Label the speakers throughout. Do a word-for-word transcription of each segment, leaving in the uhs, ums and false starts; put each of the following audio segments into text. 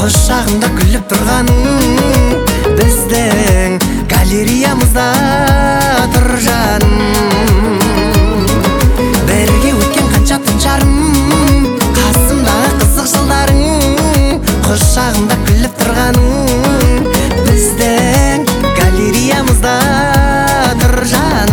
Speaker 1: Құшағымда күліп тұрғаның, біздің галереямызда тұр жаным. Бірге өткен қанша түн жарым, қасымдағы қызық жылдарың. Құшағымда күліп тұрғаның, біздің галереямызда тұр жаным.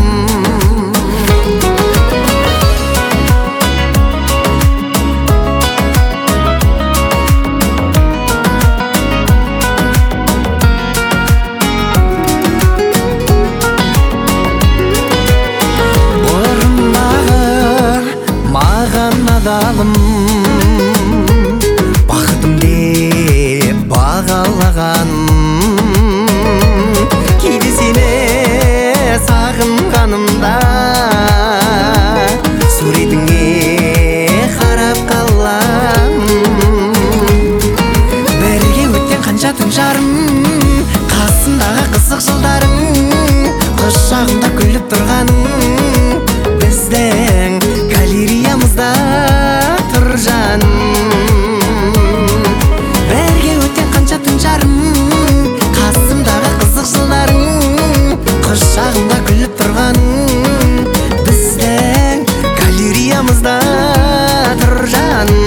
Speaker 1: Адалым, бақытым деп бағалағаным, кейде сені сағынғанымда суретіңе қарап қалам. Бірге өткен қанша түн жарым, қасымдағы қызық жылдарың. Құшағымда күліп тұрғаның, біздің галереямызда тұр жаным. Бірге өткен қанша түн жарым, қасымдағы қызық жылдарың. Құшағымда күліп тұрғаның, біздің галереямызда тұр жаным.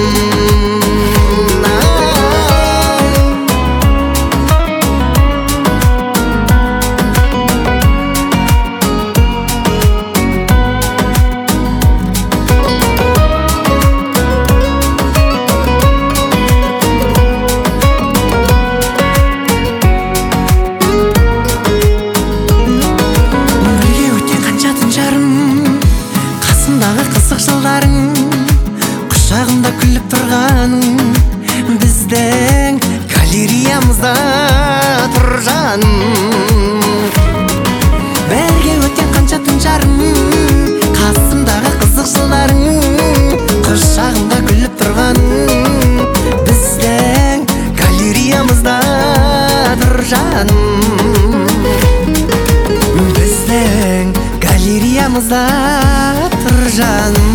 Speaker 1: Қызық жылдарың, құшағымда күліп тұрғаның, біздің галереямызда тұр жаным. Бірге өткен қанша түн жарым, қасымдағы қызық жылдарың. Құшағымда күліп тұрғаның, біздің галереямызда тұр жаным. Біздің галереямызда тұр жаным.